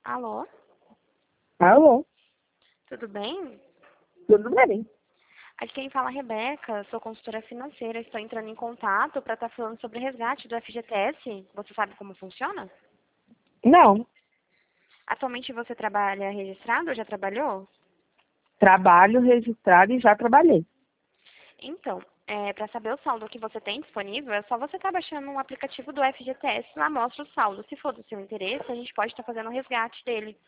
Alô, Alô, tudo bem? tudo bem? Aqui quem fala é a Rebeca, sou consultora financeira, estou entrando em contato para estar falando sobre resgate do FGTS. Você sabe como funciona? Não, Atualmente você trabalha registrado ou já trabalhou? trabalho registrado e já trabalhei. Então, para saber o saldo que você tem disponível, é só você estar baixando um aplicativo do FGTS, lá mostra o saldo. Se for do seu interesse, a gente pode estar fazendo o resgate dele.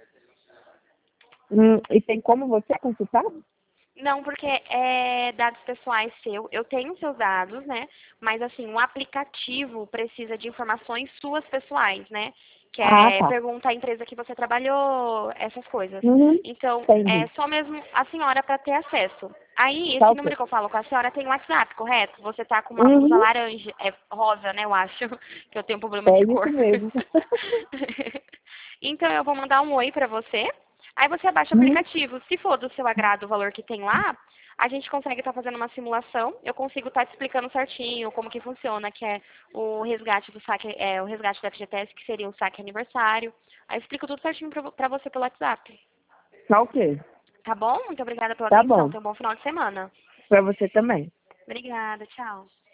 E tem como você consultar? Não, porque é dados pessoais seu. Eu tenho seus dados, né? Mas assim, o aplicativo precisa de informações suas pessoais, né? Que Ah, é tá. pergunta à empresa que você trabalhou, essas coisas. Uhum, Então, é entendi. só mesmo a senhora para ter acesso. Aí, Tá esse ok. número que eu falo com a senhora tem WhatsApp, correto? Você tá com uma blusa Uhum, laranja, é rosa, né? Eu acho que eu tenho um problema é de isso cor. mesmo. Então, eu vou mandar um oi para você. Aí você abaixa o Uhum, aplicativo. Se for do seu agrado o valor que tem lá, a gente consegue estar fazendo uma simulação. Eu consigo estar te explicando certinho como que funciona, que é o resgate do saque, o resgate do FGTS, que seria o saque aniversário. Aí eu explico tudo certinho para você pelo WhatsApp. tá ok. Tá bom? Muito obrigada pela Tá atenção. bom. Tenha um bom final de semana. Pra você também. Obrigada, tchau.